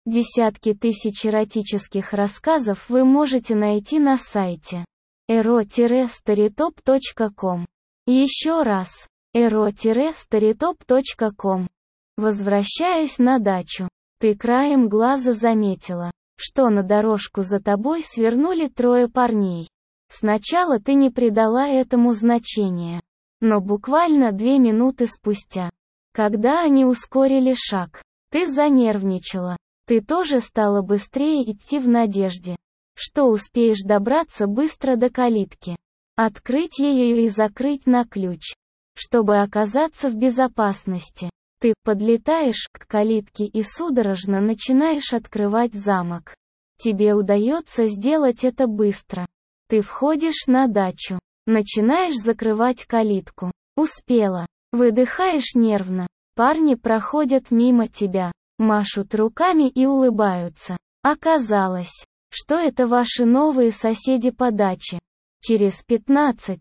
Десятки тысяч эротических рассказов вы можете найти на сайте ero-storytop.com. Еще раз, ero-storytop.com. Возвращаясь на дачу, ты краем глаза заметила, что на дорожку за тобой свернули 3 парней. Сначала ты не придала этому значения, но буквально 2 минуты спустя, когда они ускорили шаг, ты занервничала. Ты тоже стала быстрее идти в надежде, что успеешь добраться быстро до калитки, открыть ее и закрыть на ключ, чтобы оказаться в безопасности. Ты подлетаешь к калитке и судорожно начинаешь открывать замок. Тебе удается сделать это быстро. Ты входишь на дачу, начинаешь закрывать калитку. Успела. Выдыхаешь нервно. Парни проходят мимо тебя, машут руками и улыбаются. Оказалось, что это ваши новые соседи по даче. Через 15-20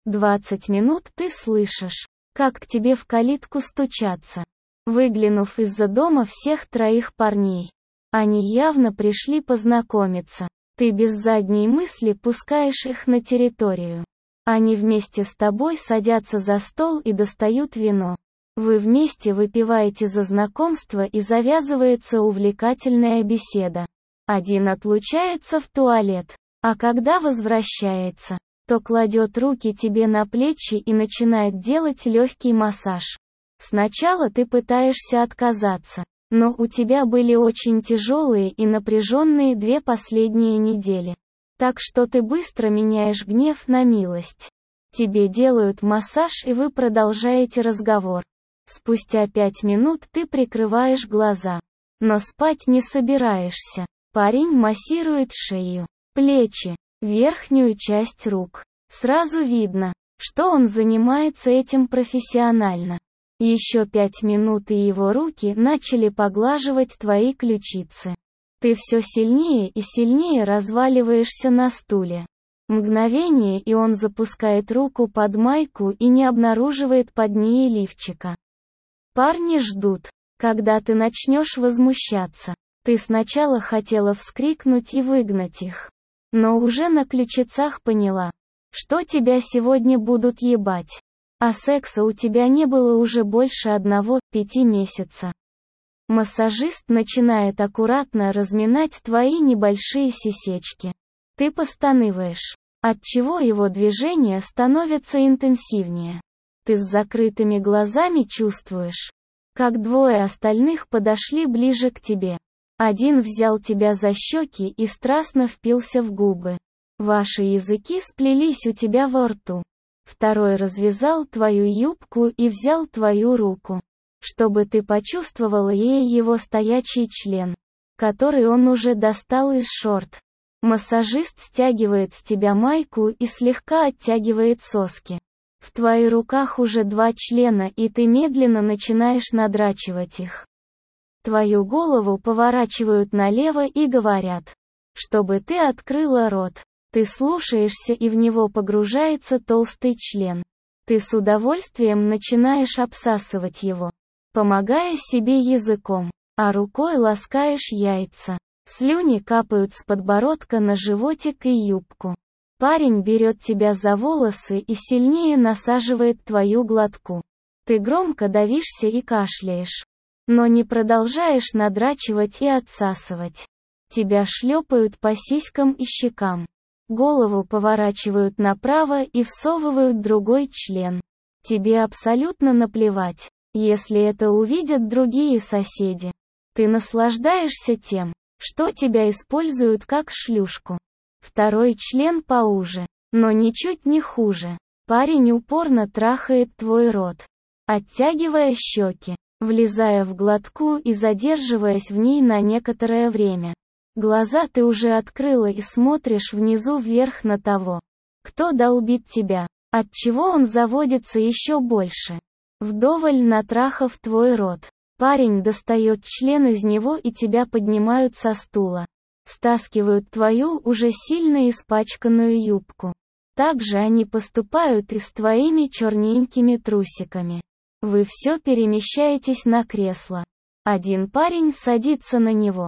минут ты слышишь, как к тебе в калитку стучатся. Выглянув из-за дома всех 3 парней, они явно пришли познакомиться. Ты без задней мысли пускаешь их на территорию. Они вместе с тобой садятся за стол и достают вино. Вы вместе выпиваете за знакомство и завязывается увлекательная беседа. Один отлучается в туалет, а когда возвращается, то кладет руки тебе на плечи и начинает делать легкий массаж. Сначала ты пытаешься отказаться, но у тебя были очень тяжелые и напряженные 2 последние недели. Так что ты быстро меняешь гнев на милость. Тебе делают массаж и вы продолжаете разговор. Спустя 5 минут ты прикрываешь глаза, но спать не собираешься. Парень массирует шею, плечи, верхнюю часть рук. Сразу видно, что он занимается этим профессионально. Еще 5 минут и его руки начали поглаживать твои ключицы. Ты все сильнее и сильнее разваливаешься на стуле. Мгновение и он запускает руку под майку и не обнаруживает под ней лифчика. Парни ждут, когда ты начнешь возмущаться. Ты сначала хотела вскрикнуть и выгнать их, но уже на ключицах поняла, что тебя сегодня будут ебать. А секса у тебя не было уже больше 1-5 месяца. Массажист начинает аккуратно разминать твои небольшие сисечки. Ты постанываешь, отчего его движения становятся интенсивнее. Ты с закрытыми глазами чувствуешь, как 2 остальных подошли ближе к тебе. Один взял тебя за щеки и страстно впился в губы. Ваши языки сплелись у тебя во рту. Второй развязал твою юбку и взял твою руку, чтобы ты почувствовала его стоячий член, который он уже достал из шорт. Массажист стягивает с тебя майку и слегка оттягивает соски. В твоих руках уже 2 члена и ты медленно начинаешь надрачивать их. Твою голову поворачивают налево и говорят, чтобы ты открыла рот. Ты слушаешься и в него погружается толстый член. Ты с удовольствием начинаешь обсасывать его, помогая себе языком, а рукой ласкаешь яйца. Слюни капают с подбородка на животик и юбку. Парень берет тебя за волосы и сильнее насаживает твою глотку. Ты громко давишься и кашляешь, но не продолжаешь надрачивать и отсасывать. Тебя шлепают по сиськам и щекам. Голову поворачивают направо и всовывают другой член. Тебе абсолютно наплевать, если это увидят другие соседи. Ты наслаждаешься тем, что тебя используют как шлюшку. Второй член поуже, но ничуть не хуже. Парень упорно трахает твой рот, оттягивая щеки, влезая в глотку и задерживаясь в ней на некоторое время. Глаза ты уже открыла и смотришь внизу вверх на того, кто долбит тебя, отчего он заводится еще больше. Вдоволь натрахав твой рот, парень достает член из него и тебя поднимают со стула. Стаскивают твою уже сильно испачканную юбку. Также они поступают и с твоими черненькими трусиками. Вы все перемещаетесь на кресло. Один парень садится на него.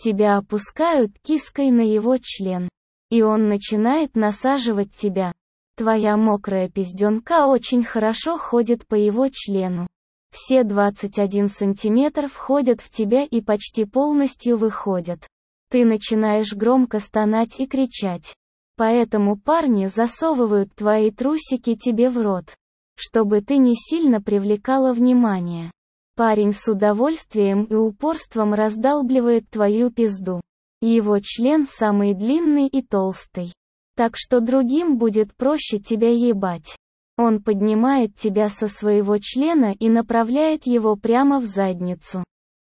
Тебя опускают киской на его член. И он начинает насаживать тебя. Твоя мокрая пизденка очень хорошо ходит по его члену. Все 21 сантиметр входят в тебя и почти полностью выходят. Ты начинаешь громко стонать и кричать. Поэтому парни засовывают твои трусики тебе в рот, чтобы ты не сильно привлекала внимание. Парень с удовольствием и упорством раздалбливает твою пизду. Его член самый длинный и толстый. Так что другим будет проще тебя ебать. Он поднимает тебя со своего члена и направляет его прямо в задницу.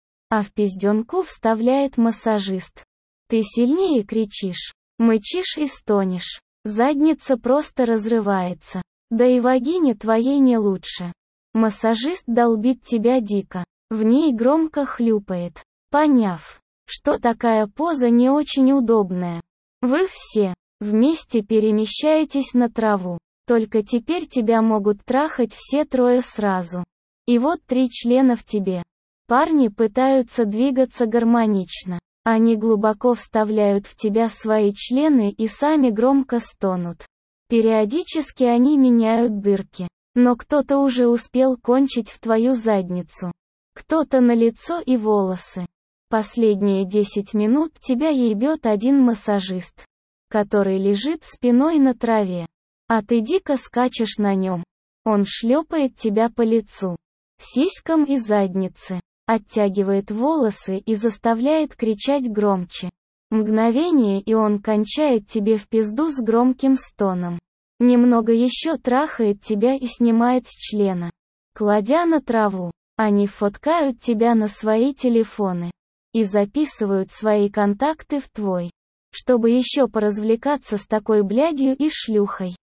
А в пизденку вставляет массажист. Ты сильнее кричишь, мычишь и стонешь. Задница просто разрывается. Да и вагине твоей не лучше. Массажист долбит тебя дико. В ней громко хлюпает. Поняв, что такая поза не очень удобная, вы все вместе перемещаетесь на траву. Только теперь тебя могут трахать все трое сразу. И вот 3 члена в тебе. Парни пытаются двигаться гармонично. Они глубоко вставляют в тебя свои члены и сами громко стонут. Периодически они меняют дырки. Но кто-то уже успел кончить в твою задницу. Кто-то на лицо и волосы. Последние 10 минут тебя ебет один массажист, который лежит спиной на траве. А ты дико скачешь на нем. Он шлепает тебя по лицу, сиськам и заднице, оттягивает волосы и заставляет кричать громче. Мгновение и он кончает тебе в пизду с громким стоном. Немного еще трахает тебя и снимает с члена. Кладя на траву, они фоткают тебя на свои телефоны и записывают свои контакты в твой, чтобы еще поразвлекаться с такой блядью и шлюхой.